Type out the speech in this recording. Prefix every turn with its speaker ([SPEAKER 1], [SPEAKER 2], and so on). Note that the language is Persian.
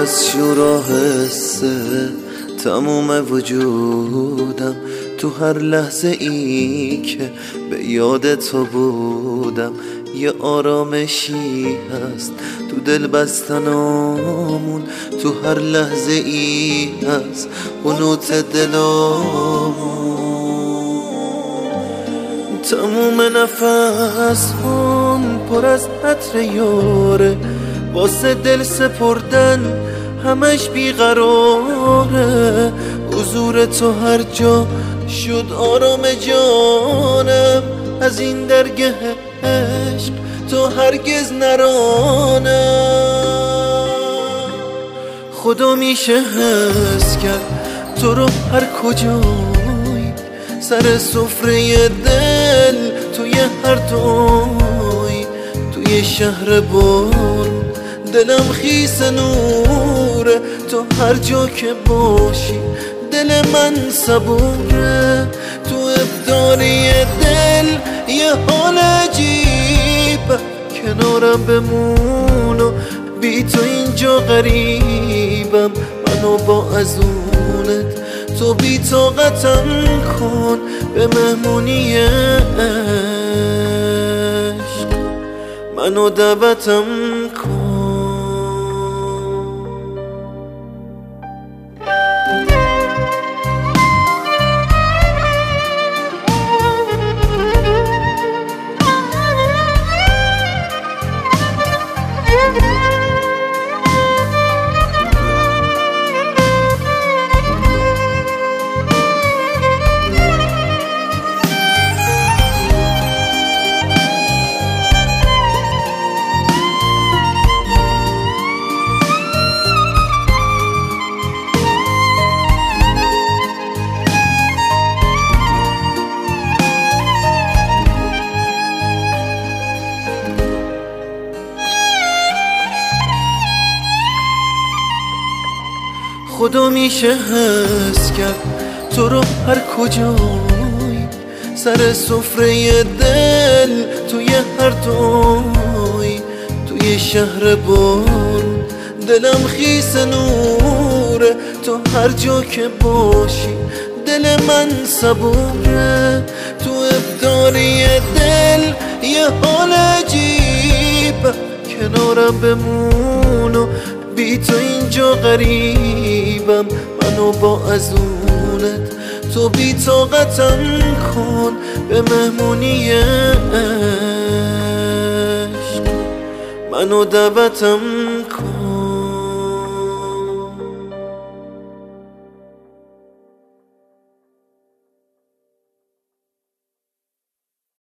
[SPEAKER 1] از شور و حسه تموم وجودم، تو هر لحظه ای که به یاد تو بودم یه آرامشی هست تو دل بستنامون، تو هر لحظه ای هست قنوت دلامون. تموم نفس هم پر از عطر یاره، واسه دل سپردن همش بیقراره. حضور تو هر جا شد آرام جانم، از این درگه عشق تو هرگز نرانم. خدا میشه حس کرد تو رو هر کجایی، سر سفره دل توی هر توی، توی شهر بارون دلم خیس نوره. تو هر جا که باشی دل من صبوره، تو ابداری دل یه حال عجیبه. کنارم بمون و بی تو اینجا غریبم، منو با ازونت تو بی طاقتم کن به مهمونی عشق، منو دعوتم کن. خدا میشه حس کرد تو رو هر کجایی، سر سفره دل توی هر توی، توی شهر بارون دلم خیس نوره. تو هر جا که باشی دل من صبوره، تو ابداری دل یه حال عجیبه. کنارم بمون و بی تو اینجا غریبم، منو با ازونت تو بی طاقتم کن به مهمونی عشق، منو دعوتم کن.